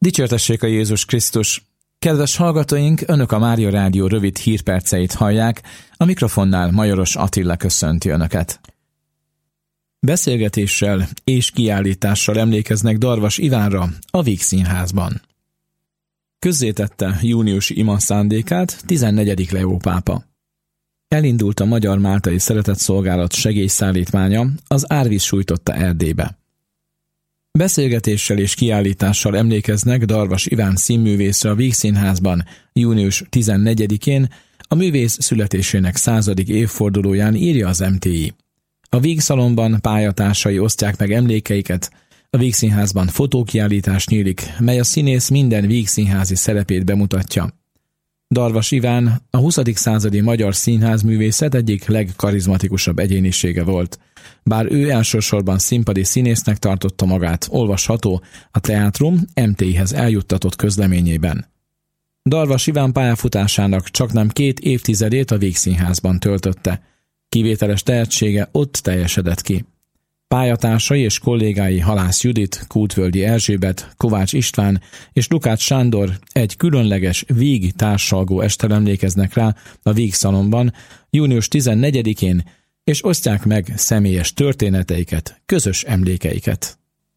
Dicsértessék a Jézus Krisztus! Kedves hallgatóink, Önök a Mária Rádió rövid hírperceit hallják, a mikrofonnál Majoros Attila köszönti Önöket. Beszélgetéssel és kiállítással emlékeznek Darvas Ivánra a Víg Színházban. Közzétette júniusi ima szándékát 14. Leó pápa. Elindult a Magyar Máltai Szeretetszolgálat segélyszállítmánya, az árvíz sújtotta Erdélybe. Beszélgetéssel és kiállítással emlékeznek Darvas Iván színművészre a Víg Színházban június 14-én, a művész születésének 100. évfordulóján, írja az MTI. A Víg Szalonban pályatársai osztják meg emlékeiket, a Víg Színházban fotókiállítás nyílik, mely a színész minden víg színházi szerepét bemutatja. Darvas Iván a 20. századi magyar színházművészet egyik legkarizmatikusabb egyénisége volt. Bár ő elsősorban színpadi színésznek tartotta magát, olvasható a Teátrum MTI-hez eljuttatott közleményében. Darvas Iván pályafutásának csaknem 2 évtizedét a Víg Színházban töltötte. Kivételes tehetsége ott teljesedett ki. Pályatársai és kollégái Halász Judit, Kútvölgyi Erzsébet, Kovács István és Lukács Sándor egy különleges víg társalgó estel emlékeznek rá a Víg Szalonban június 14-én, és osztják meg személyes történeteiket, közös emlékeiket.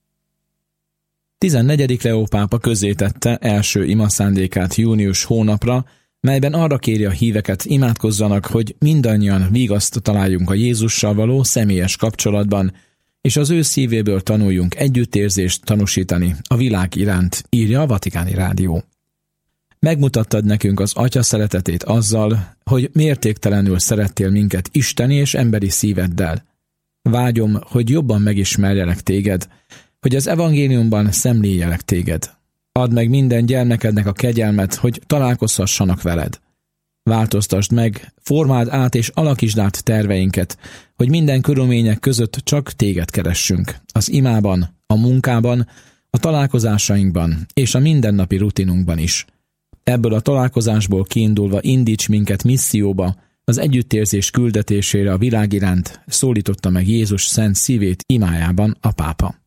14. Leó pápa közzétette első imaszándékát június hónapra, melyben arra kéri a híveket, imádkozzanak, hogy mindannyian vigaszt találjunk a Jézussal való személyes kapcsolatban, és az ő szívéből tanuljunk együttérzést tanúsítani a világ iránt, írja a Vatikáni Rádió. Megmutattad nekünk az Atya szeretetét azzal, hogy mértéktelenül szerettél minket isteni és emberi szíveddel. Vágyom, hogy jobban megismerjelek téged, hogy az evangéliumban szemléljelek téged. Add meg minden gyermekednek a kegyelmet, hogy találkozhassanak veled. Változtasd meg, formáld át és alakítsd át terveinket, hogy minden körülmények között csak téged keressünk. Az imában, a munkában, a találkozásainkban és a mindennapi rutinunkban is. Ebből a találkozásból kiindulva indíts minket misszióba, az együttérzés küldetésére a világ iránt, szólította meg Jézus szent szívét imájában a pápa.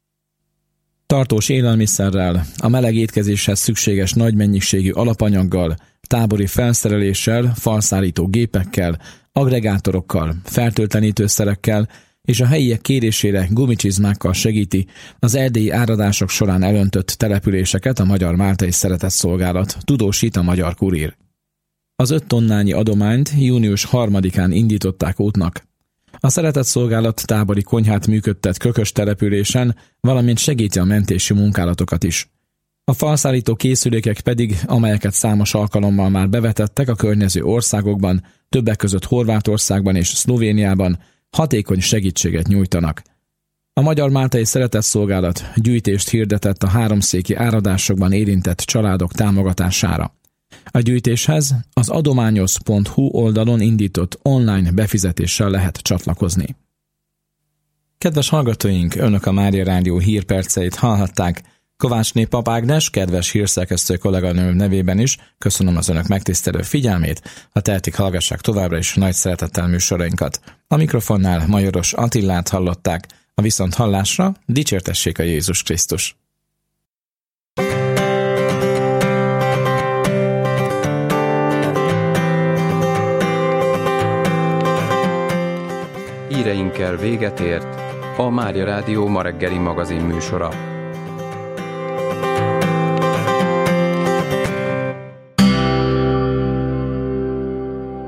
Tartós élelmiszerrel, a meleg étkezéshez szükséges nagy mennyiségű alapanyaggal, tábori felszereléssel, falszállító gépekkel, agregátorokkal, fertőtlenítőszerekkel és a helyiek kérésére gumicsizmákkal segíti az erdélyi áradások során elöntött településeket a Magyar Máltai Szeretetszolgálat, tudósít a Magyar Kurír. Az 5 tonnányi adományt június 3-án indították útnak. A Szeretetszolgálat tábori konyhát működtet Kökös településen, valamint segíti a mentési munkálatokat is. A falszállító készülékek pedig, amelyeket számos alkalommal már bevetettek a környező országokban, többek között Horvátországban és Szlovéniában, hatékony segítséget nyújtanak. A Magyar Máltai Szeretetszolgálat gyűjtést hirdetett a háromszéki áradásokban érintett családok támogatására. A gyűjtéshez az adományoz.hu oldalon indított online befizetéssel lehet csatlakozni. Kedves hallgatóink, Önök a Mária Rádió hírperceit hallhatták. Kovácsné Pap Ágnes, kedves hírszerkesztő kolléganőm nevében is köszönöm az Önök megtisztelő figyelmét, ha tehetik, hallgassák továbbra is nagy szeretettel műsorainkat. A mikrofonnál Majoros Attilát hallották, a viszonthallásra dicsértessék a Jézus Krisztus! Híreinkkel véget ért a Mária Rádió ma reggeli magazin műsora.